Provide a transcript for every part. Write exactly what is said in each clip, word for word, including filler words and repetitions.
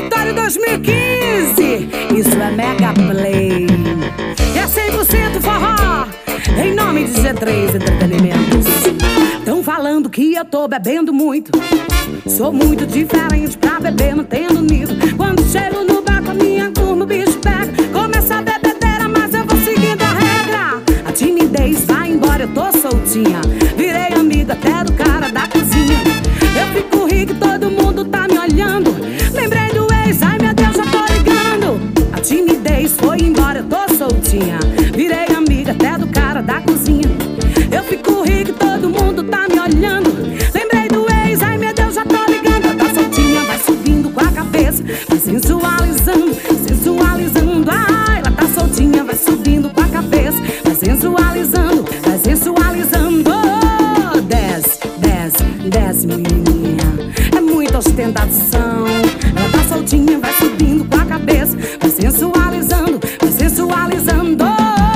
Repertório dois mil e quinze, isso é Mega Play. É cem por cento forró, em nome de G três Entretenimentos. Tão falando que eu tô bebendo muito. Sou muito diferente pra beber, não tendo nível. Quando chego no bar com a minha turma, o bicho pega. Começa a bebedeira, mas eu vou seguindo a regra. A timidez vai embora, eu tô soltinha. Virei amiga até do cara da cozinha. Eu fico rico, todo mundo tá me olhando. Lembrei do ex, ai meu Deus, já tô ligando. A timidez foi embora, eu tô soltinha. Virei amiga até do cara da cozinha. Eu fico rico, todo mundo tá me olhando. Lembrei do ex, ai meu Deus, já tô ligando. Ela tá soltinha, vai subindo com a cabeça, vai sensualizando, sensualizando. Ai, ela tá soltinha, vai subindo com a cabeça, vai sensualizando, vai sensualizando. Oh, desce, desce, desce, menininha. É muita ostentação. Ela tá soltinha, vai subindo com a cabeça, vai sensualizando, vai sensualizando.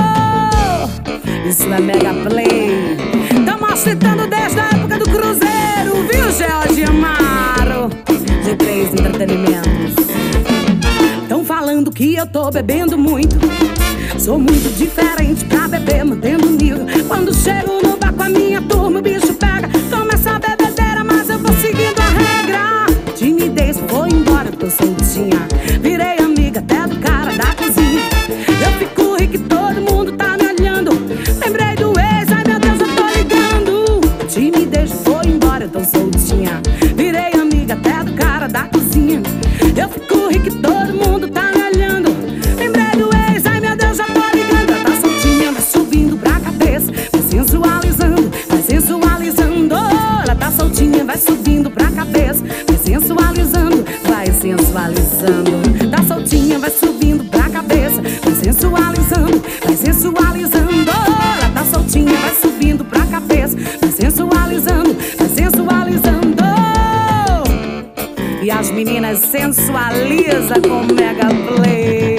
Isso é Mega Play. Tamo ostentando desde a época do Cruzeiro, viu, George Amaro? G três Entretenimentos. Tão falando que eu tô bebendo muito. Sou muito diferente pra beber, mantendo nível. Quando chego no bar com a minha turma, o bicho pega. Começa a bebedeira, mas eu vou seguindo a regra. Timidez foi embora, eu tô soltinha. Virei amiga até do cara da cozinha. Eu fico rico e todo mundo tá me olhando. Lembrei do ex, ai meu Deus, eu tô ligando. Timidez foi embora, eu tô soltinha. Virei amiga até do cara da cozinha. Eu fico rico e todo mundo tá me olhando. Lembrei do ex, ai meu Deus, já tô ligando. Ela tá soltinha, vai subindo pra cabeça, vai sensualizando, vai sensualizando. Ela tá soltinha, vai subindo pra cabeça, vai sensualizando, vai sensualizando. Tá soltinha, vai subindo pra cabeça, vai sensualizando, vai sensualizando. Ela tá soltinha, vai subindo pra cabeça, vai sensualizando, vai sensualizando. E as meninas sensualizam com Mega Play.